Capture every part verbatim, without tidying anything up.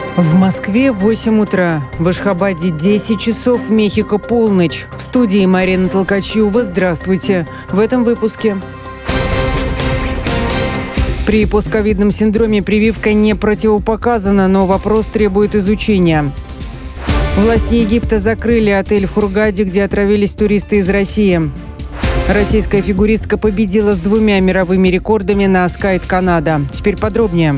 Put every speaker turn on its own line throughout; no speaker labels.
В Москве восемь утра, в Ашхабаде десять часов, в Мехико полночь. В студии Марина Толкачева. Здравствуйте. В этом выпуске. При постковидном синдроме прививка не противопоказана, но вопрос требует изучения. Власти Египта закрыли отель в Хургаде, где отравились туристы из России. Российская фигуристка победила с двумя мировыми рекордами на Скайт Канада. Теперь подробнее.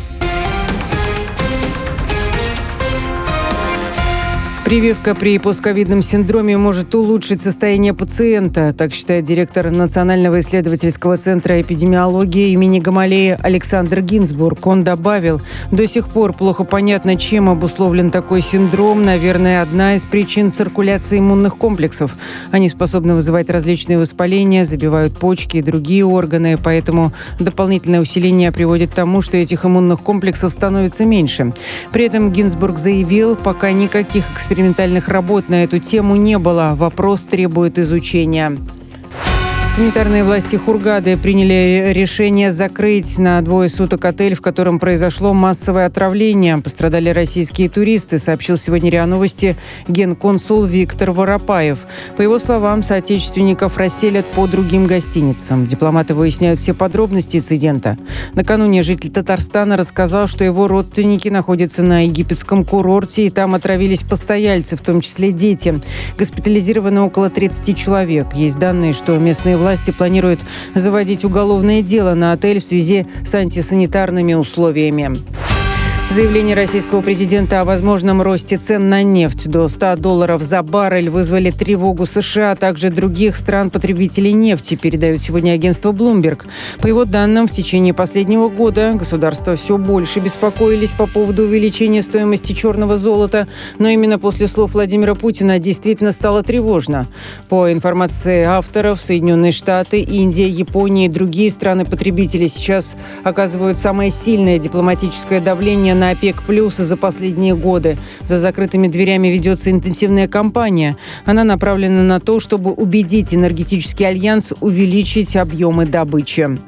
Прививка при постковидном синдроме может улучшить состояние пациента, так считает директор Национального исследовательского центра эпидемиологии имени Гамалеи Александр Гинзбург. Он добавил, до сих пор плохо понятно, чем обусловлен такой синдром. Наверное, одна из причин – циркуляции иммунных комплексов. Они способны вызывать различные воспаления, забивают почки и другие органы, поэтому дополнительное усиление приводит к тому, что этих иммунных комплексов становится меньше. При этом Гинзбург заявил, пока никаких экспериментов Экспериментальных работ на эту тему не было. Вопрос требует изучения. Санитарные власти Хургады приняли решение закрыть на двое суток отель, в котором произошло массовое отравление. Пострадали российские туристы, сообщил сегодня РИА Новости генконсул Виктор Воропаев. По его словам, соотечественников расселят по другим гостиницам. Дипломаты выясняют все подробности инцидента. Накануне житель Татарстана рассказал, что его родственники находятся на египетском курорте, и там отравились постояльцы, в том числе дети. Госпитализировано около тридцати человек. Есть данные, что местные власти Власти планируют заводить уголовное дело на отель в связи с антисанитарными условиями. Заявление российского президента о возможном росте цен на нефть до ста долларов за баррель вызвали тревогу США, а также других стран-потребителей нефти, передает сегодня агентство Bloomberg. По его данным, в течение последнего года государства все больше беспокоились по поводу увеличения стоимости черного золота, но именно после слов Владимира Путина действительно стало тревожно. По информации авторов, Соединенные Штаты, Индия, Япония и другие страны-потребители сейчас оказывают самое сильное дипломатическое давление на ОПЕК+ за последние годы. За закрытыми дверями ведется интенсивная кампания. Она направлена на то, чтобы убедить энергетический альянс увеличить объемы добычи.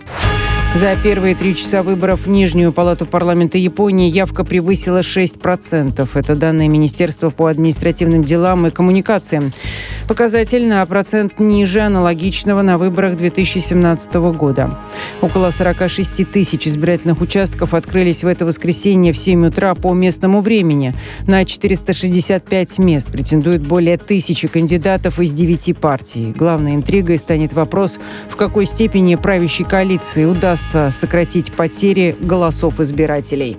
За первые три часа выборов в Нижнюю палату парламента Японии явка превысила шесть процентов. Это данные Министерства по административным делам и коммуникациям. Показатель на процент ниже аналогичного на выборах две тысячи семнадцатого года. Около сорок шесть тысяч избирательных участков открылись в это воскресенье в семь утра по местному времени. На четыреста шестьдесят пять мест претендуют более тысячи кандидатов из девяти партий. Главной интригой станет вопрос, в какой степени правящей коалиции удастся сократить потери голосов избирателей.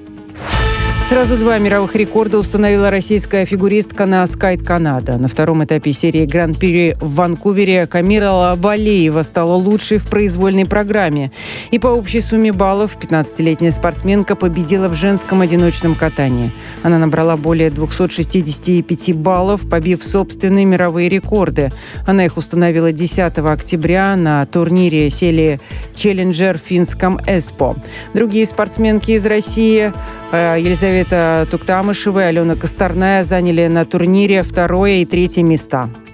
Сразу два мировых рекорда установила российская фигуристка на Скайт Канада. На втором этапе серии Гран-при в Ванкувере Камила Валеева стала лучшей в произвольной программе. И по общей сумме баллов пятнадцатилетняя спортсменка победила в женском одиночном катании. Она набрала более двухсот шестидесяти пяти баллов, побив собственные мировые рекорды. Она их установила десятого октября на турнире серии «Челленджер» в финском Эспо. Другие спортсменки из России Елизавета Туктамышева и Алена Косторная заняли на турнире второе и третье места.